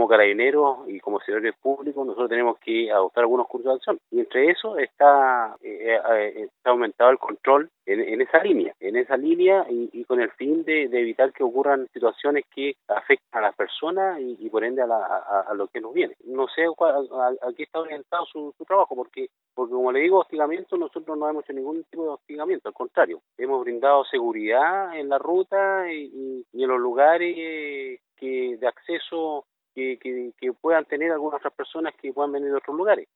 como carabineros y como servidores públicos nosotros tenemos que adoptar algunos cursos de acción. Y entre eso está aumentado el control en esa línea y con el fin de evitar que ocurran situaciones que afectan a las personas y por ende a lo que nos viene. No sé a qué está orientado su trabajo, porque como le digo, hostigamiento, nosotros no hemos hecho ningún tipo de hostigamiento, al contrario, hemos brindado seguridad en la ruta y en los lugares de acceso que puedan tener algunas otras personas que puedan venir de otros lugares.